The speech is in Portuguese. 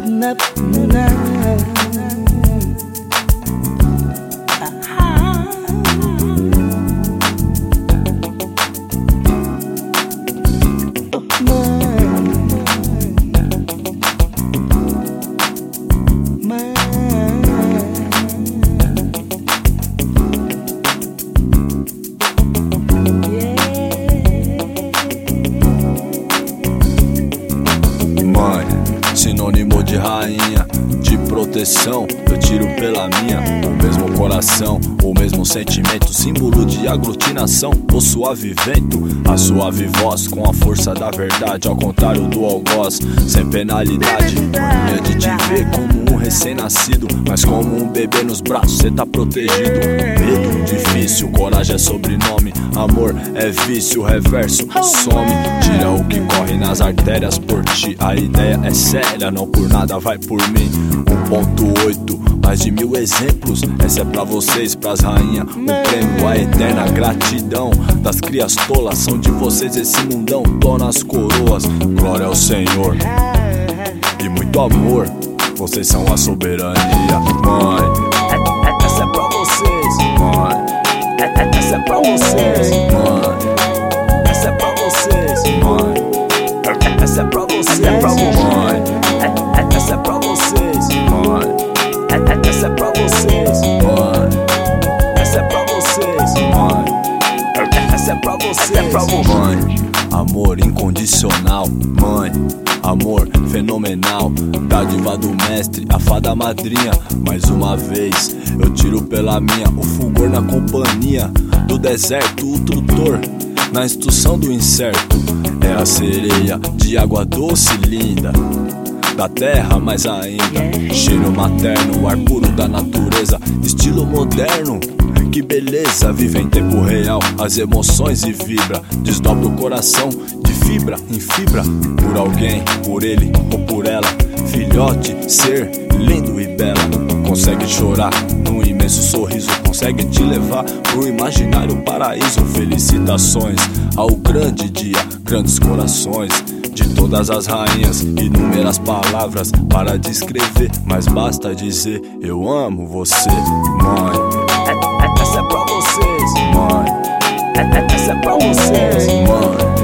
Sinônimo de rainha, de proteção, eu tiro pela minha. O mesmo coração, o mesmo sentimento, símbolo de aglutinação. O suave vento, a suave voz, com a força da verdade, ao contrário do algoz, sem penalidade. Mania de te ver como um recém-nascido, mas como um bebê nos braços, cê tá protegido. Medo difícil, coragem é sobrenome, amor é vício, reverso some. Tira o que corre nas artérias por ti, a ideia é séria, não por nada vai por mim. 1.8, mais de 1000 exemplos, essa é pra vocês, pras rainhas. O prêmio, a eterna gratidão das crias tolas, são de vocês esse mundão, dona as coroas. Glória ao Senhor e muito amor, vocês são a soberania, mãe. Essa é pra vocês, mãe. Essa é pra vocês, mãe. Essa é pra vocês, mãe. Essa é pra vocês, mãe. Essa é pra vocês, mãe. Essa é pra vocês, mãe. Essa é pra vocês, mãe. Essa é pra vocês, mãe. Amor incondicional, mãe. Amor fenomenal, dádiva do mestre, a fada madrinha. Mais uma vez eu tiro pela minha, o fulgor na companhia do deserto, o tutor na instrução do incerto. É a sereia de água doce linda, da terra mais ainda. Cheiro materno, ar puro da natureza, estilo moderno. Que beleza, vive em tempo real as emoções e vibra. Desdobra o coração de fibra em fibra, por alguém, por ele ou por ela. Filhote, ser lindo e bela, consegue chorar num imenso sorriso, consegue te levar pro imaginário paraíso. Felicitações ao grande dia, grandes corações de todas as rainhas, inúmeras palavras para descrever, mas basta dizer eu amo você, mãe. Essa é pra vocês, mãe. Essa é pra vocês, mãe.